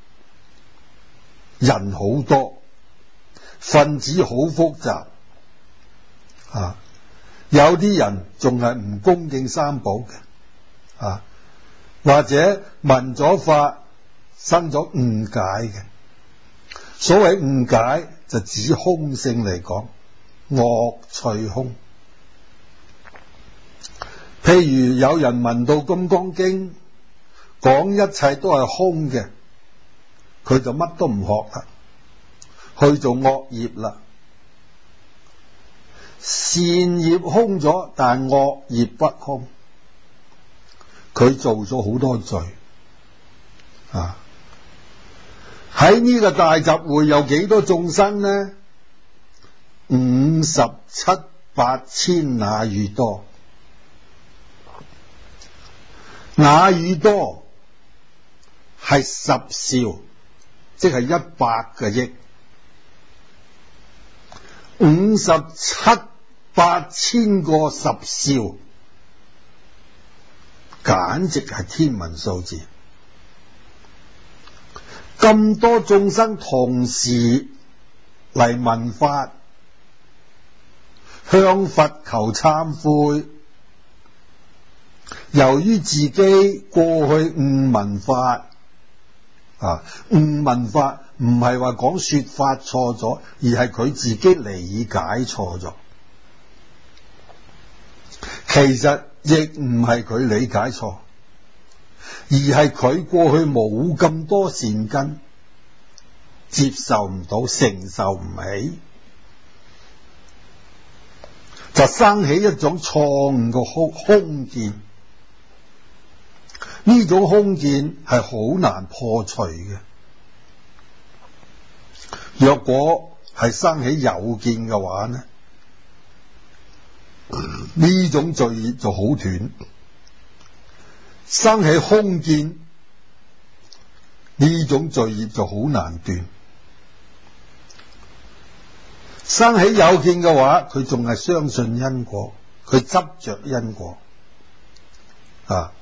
S1: 人好多，分子好複雜啊，有啲人仲係唔恭敬三寶嘅啊，或者聞咗法生咗誤解嘅。所謂誤解就指空性嚟講，惡趣空。譬如有人聞到《金剛經》講一切都係空嘅，佢就乜都唔學啦，去做惡業啦。善業空咗，但惡業不空，佢做咗好多罪啊！喺呢個大集會有幾多眾生呢？五十七八千那愈多。那愈多係十兆，即係一百個億。五十七八千個十兆，簡直係天文數字。咁多眾生同時嚟聞法，向佛求懺悔。由於自己過去誤聞法啊，誤聞法唔係話講說法錯咗，而係佢自己理解錯咗。其實亦唔係佢理解錯，而係佢過去冇咁多善根，接受唔到，承受唔起，就生起一種錯誤嘅空空見。呢種空見係好難破除嘅。若果係生起有見嘅話呢，呢種罪業就好斷。生起空見，呢種罪業就好難斷。生起有見嘅話，佢仲係相信因果，佢執着因果啊。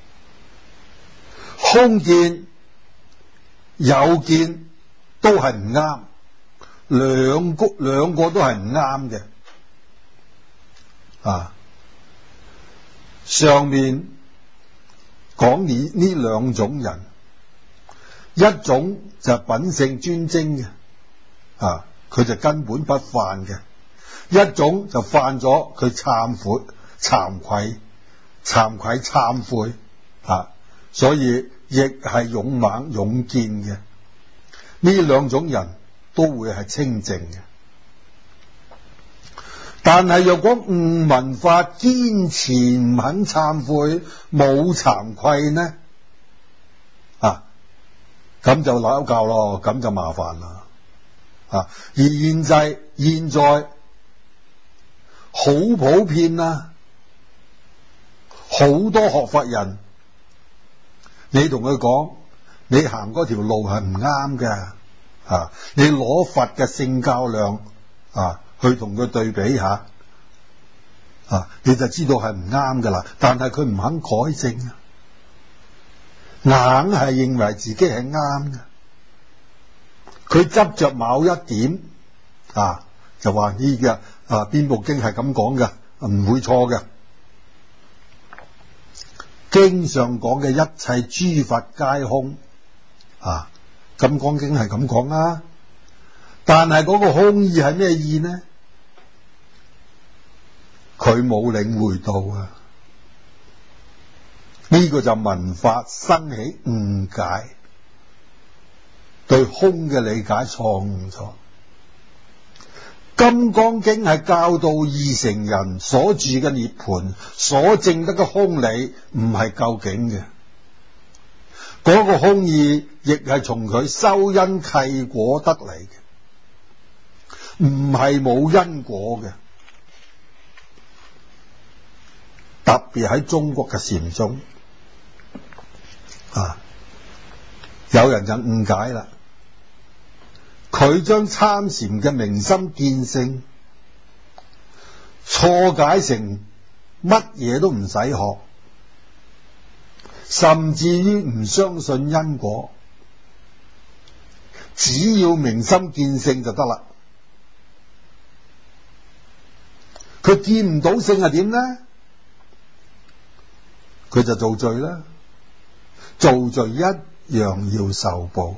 S1: 空見有見都係唔啱，兩個兩個都係唔啱嘅啊。上面講呢呢兩種人，一種就係品性專精嘅啊，佢就根本不犯嘅；一種就犯咗，佢懺悔慚愧、慚愧、懺悔啊，所以亦係勇猛勇健嘅。呢兩種人都會係清淨嘅。但係若果悟文法堅持唔肯懺悔，冇慚愧呢？啊，咁就鬧交咯，咁就麻煩啦。啊，而現在現在好普遍啊，好多學佛人，你同佢講，你行嗰條路係唔啱嘅，啊，你攞佛嘅聖教量啊去同佢對比下，啊，你就知道係唔啱噶啦。但係佢唔肯改正啊，硬係認為自己係啱嘅。佢執着某一點啊，就話呢嘅啊邊部經係咁講嘅，唔會錯嘅。經上講嘅一切諸法皆空啊，咁講經係咁講啦。但係嗰個空意係咩意呢？佢冇領會到啊！呢個就文法生起誤解，對空嘅理解錯誤咗。金剛經係教導二乘人所住嘅涅槃，所證得嘅空理唔係究竟嘅，嗰個空義亦係從佢修因契果得嚟嘅，唔係冇因果嘅。特別喺中國嘅禪宗啊，有人就誤解啦，佢將參禪嘅明心見性錯解成乜嘢都唔使學，甚至於唔相信因果，只要明心見性就得啦。佢見唔到性係點呢？佢就造罪啦，造罪一樣要受報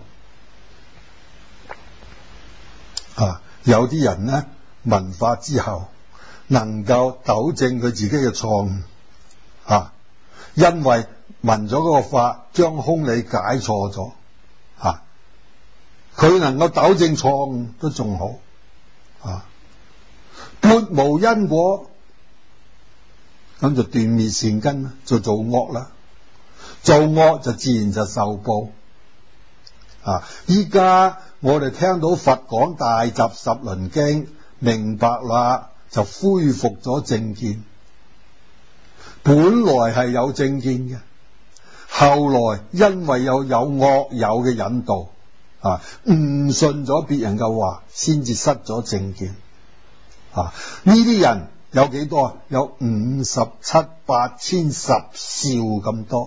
S1: 啊！有啲人呢，聞法之後能夠糾正佢自己嘅錯誤啊，因為聞咗嗰個法，將空理解錯咗啊，佢能夠糾正錯誤都仲好啊，撥無因果。咁就斷滅善根啦，就做惡啦，做惡就自然就受報啊！依家我哋聽到佛講大集十輪經，明白啦，就恢復咗正見。本來係有正見嘅，後來因為有有惡友嘅引導啊，誤信咗別人嘅話，先至失咗正見啊！呢啲人有幾多啊？有五十七八千十兆咁多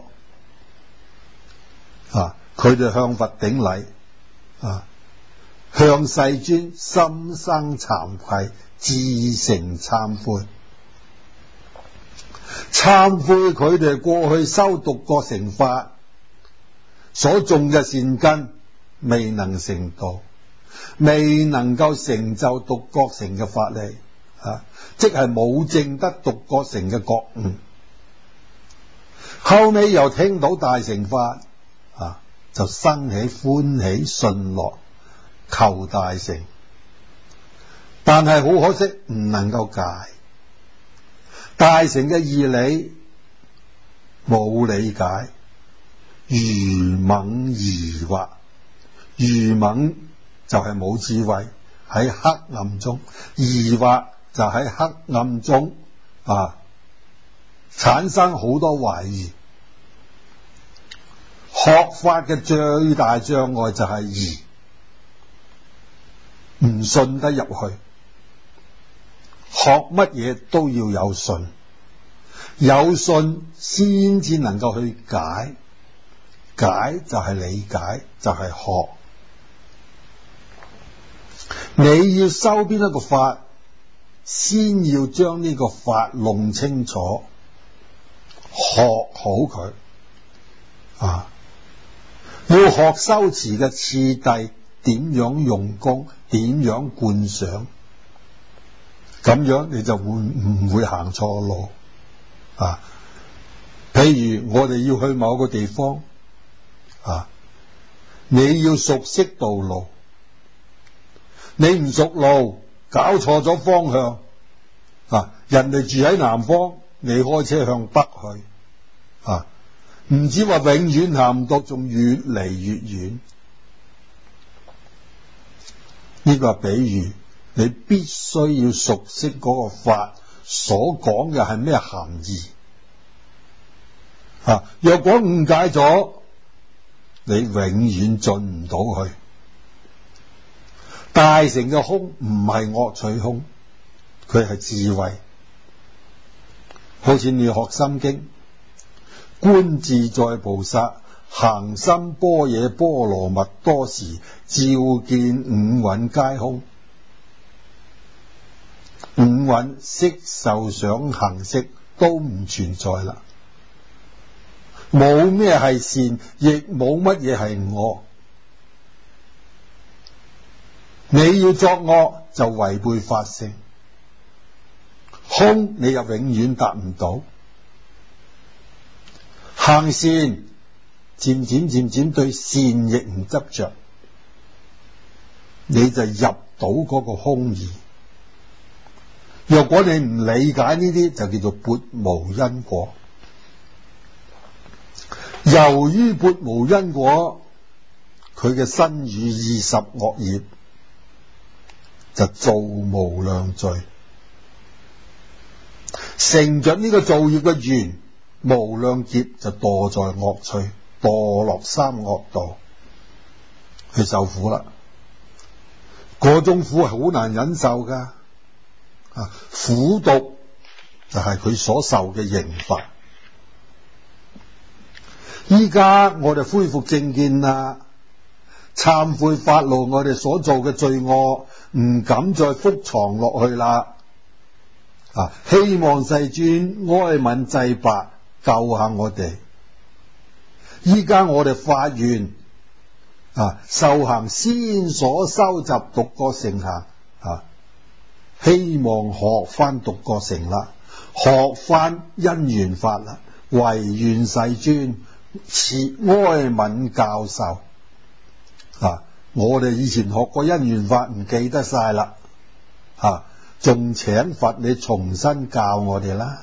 S1: 啊！佢哋向佛頂禮啊，向世尊心生慚愧，自誠懺悔，懺悔佢哋過去修獨覺成法所種嘅善根未能成道，未能夠成就獨覺成嘅法理啊！即係冇證得獨覺成嘅覺悟，後尾又聽到大乘法啊，就生起歡喜信樂，求大乘。但係好可惜，唔能夠解大乘嘅義理，冇理解，愚妄疑惑，愚妄就係冇智慧，喺黑暗中，疑惑就喺黑暗中啊，產生好多懷疑。學法嘅最大障礙就係疑，唔信得入去。學乜嘢都要有信，有信先至能夠去解，解就係理解，就係學。你要修邊一個法，先要將呢個法弄清楚，學好佢啊！要學修持嘅次第，點樣用功，點樣觀想，咁樣你就會唔會行錯路啊。譬如我哋要去某個地方啊，你要熟悉道路，你唔熟路，搞錯咗方向啊，人哋住喺南方，你開車向北去啊，唔止話永遠行唔到，仲越嚟越遠。呢個係比喻，你必須要熟悉嗰個法所講嘅係咩含義啊！若果誤解咗，你永遠進唔到去。大乘嘅空唔係惡取空，佢係智慧。好似你學心經，觀自在菩薩行深般若波羅蜜多時，照見五蘊皆空。五蘊色受想行識都唔存在啦，冇咩係善，亦冇乜嘢係惡。你要作惡就違背法性，空你又永遠達唔到。行善漸漸漸漸對善亦唔執着，你就入到嗰個空義。若果你唔理解呢啲，就叫做撥無因果。由於撥無因果，佢嘅身語意十惡業就造無量罪，乘着呢個造業嘅緣，無量劫就墮在惡趣，墮落三惡道去受苦啦。嗰種苦係好難忍受噶，啊，苦毒就係佢所受嘅刑罰。依家我哋恢復正見啦，懺悔發露我哋所做嘅罪惡，唔敢再覆藏落去啦。啊，希望世尊哀憫濟白，救下我哋。依家我哋發願啊，受行先所收集獨覺乘行啊，希望學翻獨覺乘啦，學翻因緣法啦，唯願世尊賜哀憫教授啊！我哋以前學過因緣法，唔記得晒啦，啊，仲請佛你重新教我哋啦。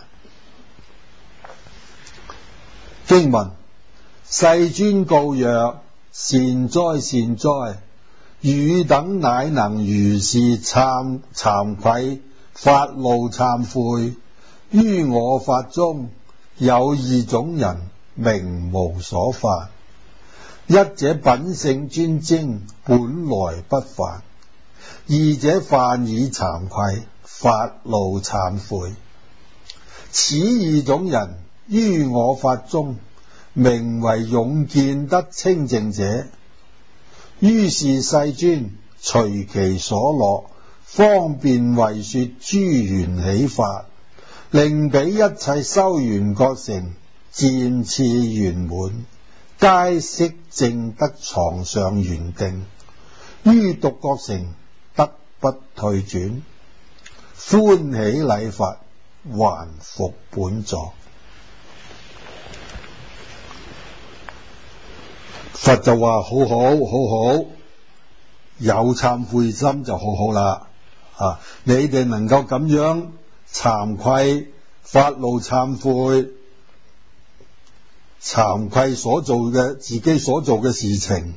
S1: 經文：世尊告曰：善哉善哉，汝等乃能如是慚慚愧發露懺悔。於我法中有二種人，名無所犯。一者品性專精，本來不犯；二者犯以慚愧，發露懺悔。此二種人，於我法中名為勇健得清淨者。於是世尊隨其所樂，方便為說諸緣起法，令彼一切修緣覺乘漸次圓滿，皆悉證得床上圓定，於獨覺乘得不退轉，歡喜禮佛，還復本座。佛就話：好好好好，有懺悔心就好好啦。啊，你哋能夠咁樣慚愧發露懺悔，慚愧所做嘅自己所做嘅事情，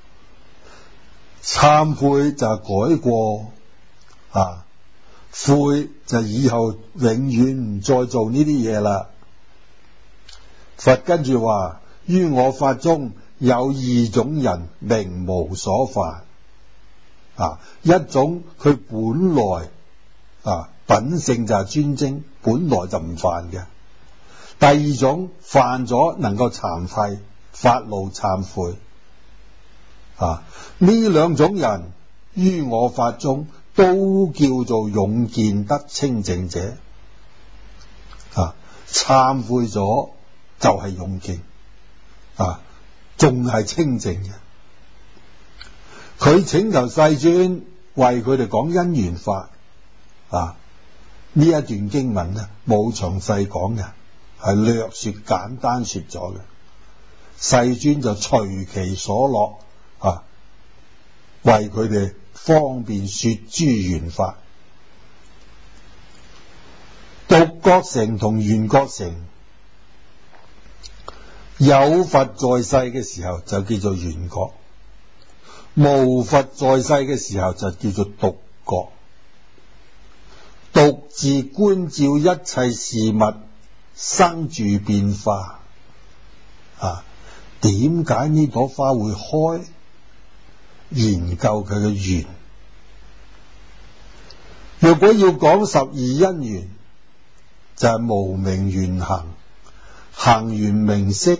S1: 懺悔就係改過啊，悔就以後永遠唔再做呢啲嘢啦。佛跟住話：於我法中有二種人，名無所犯。啊，一種佢本來啊品性就係專精，本來就唔犯嘅。第二種犯咗能夠慚愧發露懺悔。啊，呢兩種人於我法中都叫做勇健得清淨者。啊，懺悔咗就係勇健，啊，仲係清淨嘅。佢請求世尊為佢哋講因緣法。啊，呢一段經文咧冇詳細講嘅， 係略說簡單說咗嘅，世尊就隨其所樂啊，為佢哋方便說諸緣法。獨覺乘同緣覺乘，有佛在世嘅時候就叫做緣覺，無佛在世嘅時候就叫做獨覺。獨自觀照一切事物生住變化啊，點解呢朵花會開？研究佢嘅緣。若果要講十二因緣，就係、是、無明緣行，行緣名色。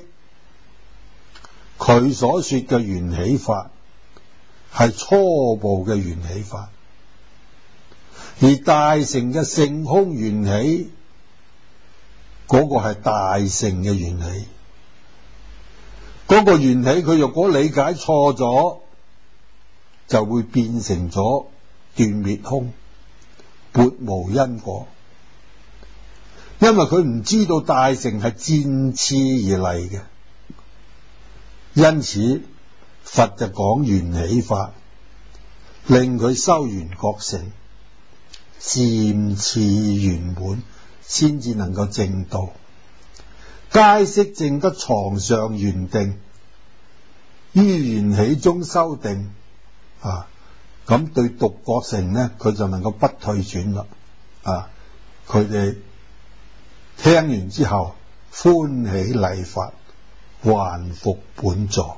S1: 佢所說嘅緣起法係初步嘅緣起法，而大乘嘅性空緣起嗰、那個係大乘嘅緣起。嗰、那個緣起佢若果理解錯咗，就會變成咗斷滅空，撥無因果。因為佢唔知道大乘係漸次而嚟嘅，因此佛就講緣起法，令佢修緣覺乘，漸次圓滿，先至能夠證道。皆悉證得床上緣定，於緣起中修定啊，咁對獨覺乘呢，佢就能夠不退轉啦。啊，佢哋聽完之後歡喜禮法，還復本座。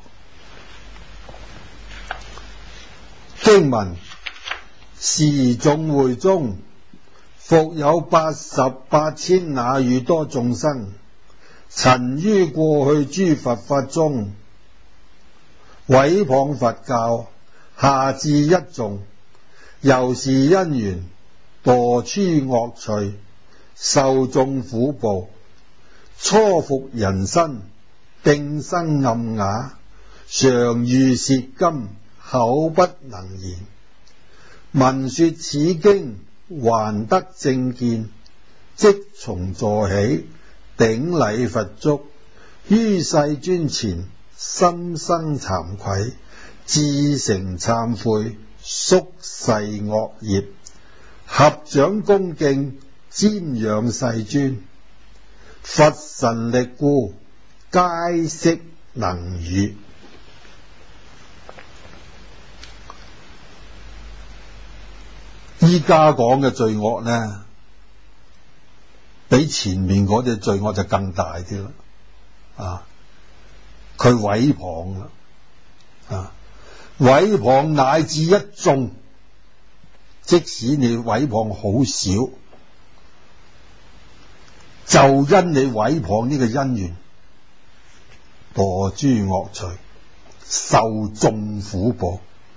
S1: 經文：時眾會中，復有八十八千那愈多眾生，曾於過去諸佛法中毀謗佛教，下至一眾，由是因緣墮諸惡趣，受眾苦報，初伏人身，定生暗啞，常遇舌金，口不能言。聞說此經，還得正見，即從座起，頂禮佛足，於世尊前心生慚愧，至誠懺悔，宿世惡業，合掌恭敬，瞻仰世尊。佛神力故，皆悉能遇。依家講嘅罪惡呢，比前面嗰隻罪惡就更大啲啦。啊，佢毀謗啦，啊，毀謗乃至一眾，即使你毀謗好少，就因你毀謗呢個因緣，墮諸惡趣，受眾苦報。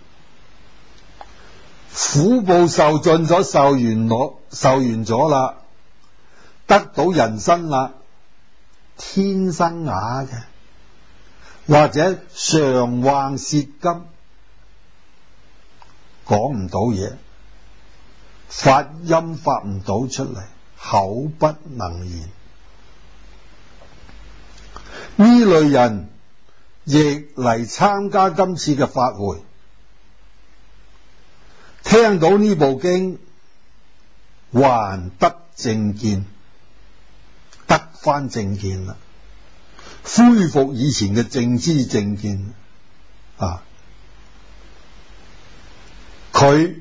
S1: 苦報受盡咗，受完攞，受完咗啦，得到人身啦，天生啞嘅，或者常患舌金，講唔到嘢，發音發唔到出嚟，口不能言。呢類人亦嚟參加今次嘅法會，聽到呢部經，還得正見，得返正見啦，恢復以前嘅正知正見啊！佢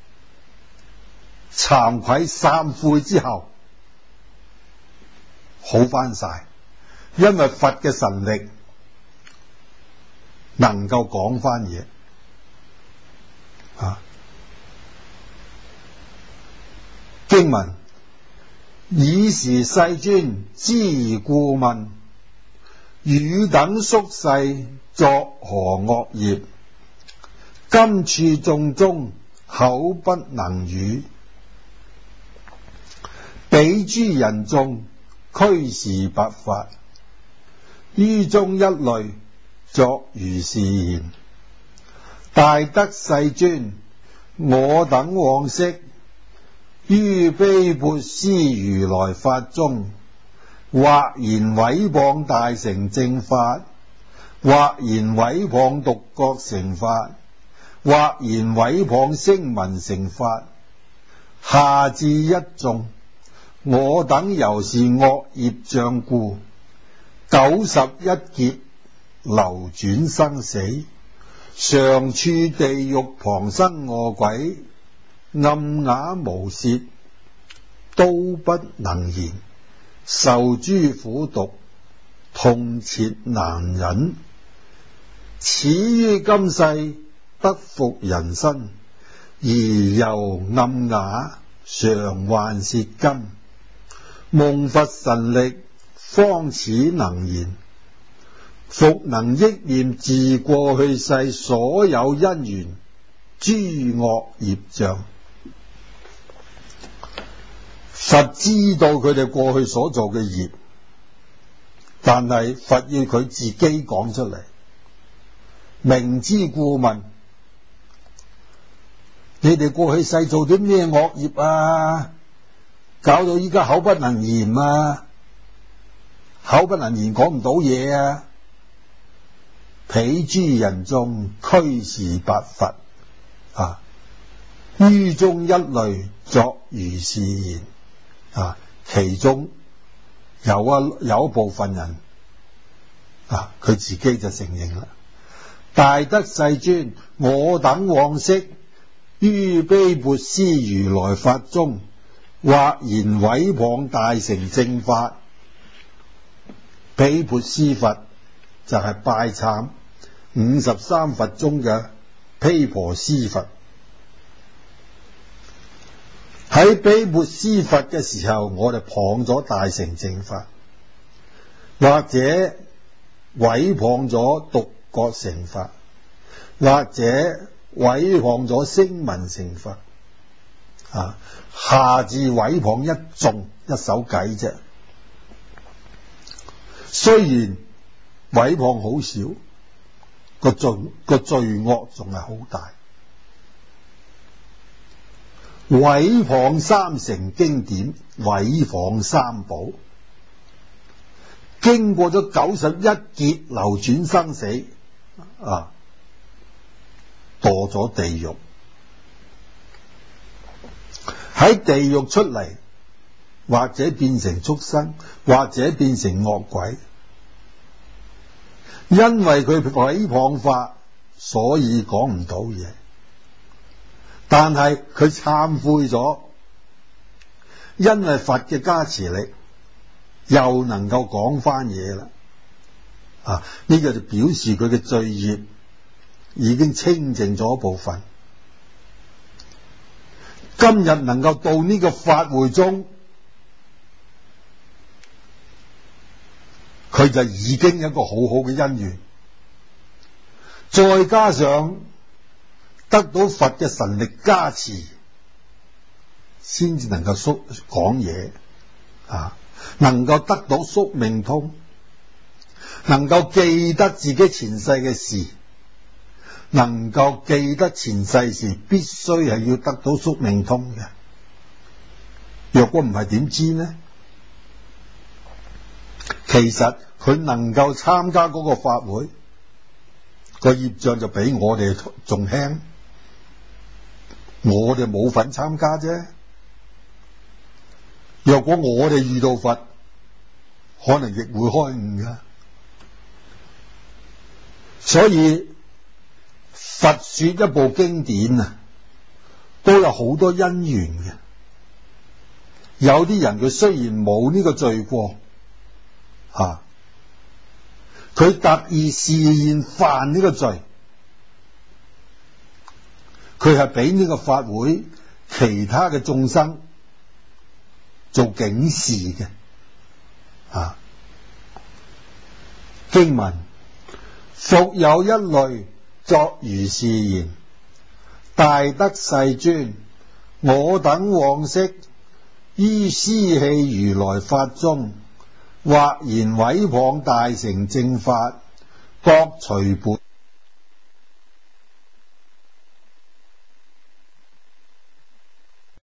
S1: 慚愧懺悔之後，好返晒，因為佛嘅神力能夠講返嘢啊！經文：爾時世尊知而故問，汝等宿世作何惡業？今處眾中口不能語，彼諸人眾俱是白髮，於中一類作如是言：大德世尊，我等往昔於悲缽施如來法中， 或然毀謗大乘正法，或然毀謗獨覺乘法，或然毀謗聲聞乘法，下至一眾，我等由是惡業障故，九十一劫流轉生死，常處地獄旁生餓鬼，暗啞無舌，都不能言，受諸苦毒，痛切難忍。此於今世得復人身，而又暗啞，常患舌根，蒙佛神力，方始能言，復能憶念自過去世所有因緣諸惡業障。佛知道佢哋過去所做嘅業，但係佛要佢自己講出嚟，明知故問：你哋過去世做啲咩惡業啊？搞到依家口不能言啊！口不能言，講唔到嘢啊！彼諸人眾俱是白佛啊，於中一類作如是言啊，其中有一有一部分人啊，佢自己就承認啦。大德世尊，我等往昔於悲缽斯如來法中，或然毀謗大乘正法。悲缽斯佛就係拜懺五十三佛中嘅毗婆尸佛。喺悲缽斯佛嘅時候，我哋謗咗大乘正法，或者毀謗咗獨覺乘法，或者毀謗咗聲聞乘法，啊，下至毀謗一眾一首偈啫。雖然毀謗好少，個罪個罪惡仲係好大。毀謗三乘經典，毀謗三寶，經過咗九十一劫流轉生死，啊，墮咗地獄，喺地獄出嚟，或者變成畜生，或者變成惡鬼。因為佢毀謗法，所以講唔到嘢。但係佢懺悔咗，因為佛嘅加持力，又能夠講翻嘢啦。啊，呢個就表示佢嘅罪業已經清淨咗部分。今日能夠到呢個法會中，佢就已經有一個好好嘅因緣，再加上得到佛嘅神力加持，先至能夠說講嘢啊，能夠得到宿命通，能夠記得自己前世嘅事，能夠記得前世事，必須係要得到宿命通嘅。若果唔係點知呢？其實佢能夠參加嗰個法會，個業障就比我哋仲輕，我哋冇份參加啫。若果我哋遇到佛，可能亦會開悟噶。所以佛說一部經典啊，都有好多因緣嘅。有啲人佢雖然冇呢個罪過，啊，佢特意示現犯呢個罪，佢係俾呢個法會其他嘅眾生做警示嘅。啊，經文復有一類作如是言：大德世尊，我等往昔於施器如來法中，或然毀謗大乘正法，各隨缽